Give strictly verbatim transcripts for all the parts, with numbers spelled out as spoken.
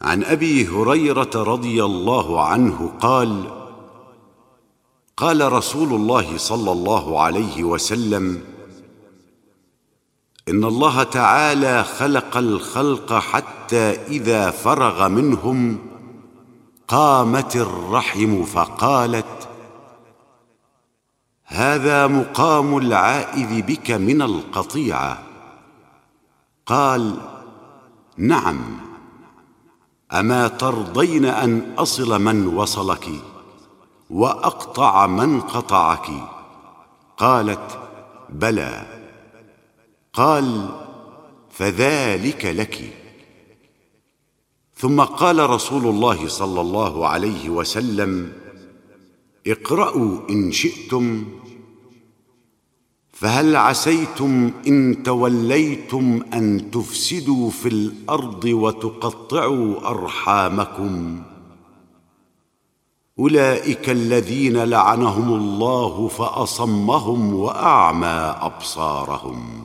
عن أبي هريرة رضي الله عنه قال: قال رسول الله صلى الله عليه وسلم: إن الله تعالى خلق الخلق حتى إذا فرغ منهم قامت الرحم فقالت: هذا مقام العائذ بك من القطيعة. قال: نعم، أما ترضين أن أصل من وصلك وأقطع من قطعك؟ قالت: بلى. قال: فذلك لك. ثم قال رسول الله صلى الله عليه وسلم: اقرأوا إن شئتم: فهل عسيتم إن توليتم أن تفسدوا في الأرض وتقطعوا أرحامكم؟ أولئك الذين لعنهم الله فأصمهم وأعمى أبصارهم.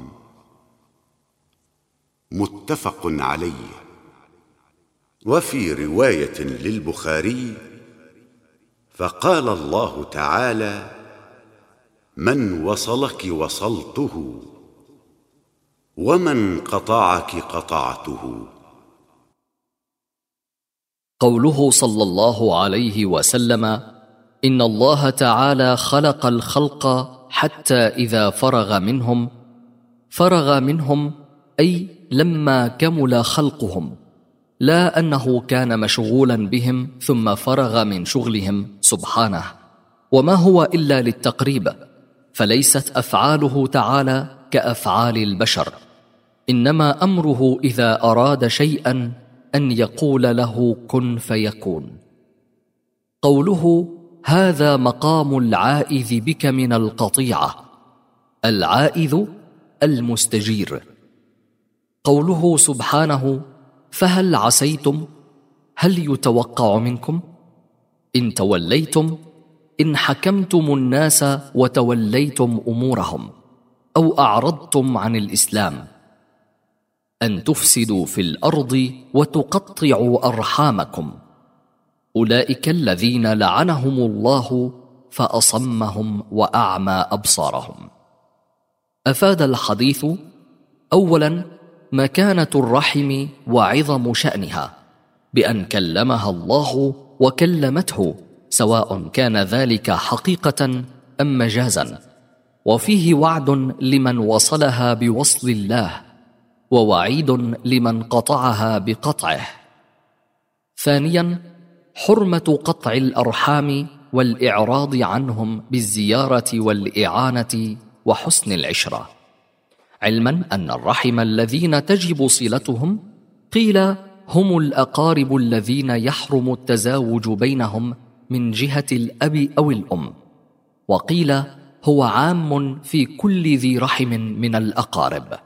متفق عليه. وفي رواية للبخاري: فقال الله تعالى: من وصلك وصلته، ومن قطعك قطعته. قوله صلى الله عليه وسلم: إن الله تعالى خلق الخلق حتى إذا فرغ منهم. فرغ منهم أي لما كمل خلقهم، لا أنه كان مشغولا بهم ثم فرغ من شغلهم سبحانه، وما هو إلا للتقريب، فليست أفعاله تعالى كأفعال البشر، إنما أمره إذا أراد شيئا أن يقول له كن فيكون. قوله: هذا مقام العائذ بك من القطيعة. العائذ المستجير. قوله سبحانه: فهل عسيتم، هل يتوقع منكم؟ إن توليتم، إن حكمتم الناس وتوليتم أمورهم أو أعرضتم عن الإسلام، أن تفسدوا في الأرض وتقطعوا أرحامكم. أولئك الذين لعنهم الله فأصمهم وأعمى أبصارهم. أفاد الحديث: أولا، مكانة الرحم وعظم شأنها، بأن كلمها الله وكلمته، سواء كان ذلك حقيقة أم مجازا، وفيه وعد لمن وصلها بوصل الله، ووعيد لمن قطعها بقطعه. ثانيا، حرمة قطع الأرحام والإعراض عنهم بالزيارة والإعانة وحسن العشرة، علما أن الرحم الذين تجب صلتهم قيل هم الأقارب الذين يحرم التزاوج بينهم من جهة الأب أو الأم، وقيل هو عام في كل ذي رحم من الأقارب.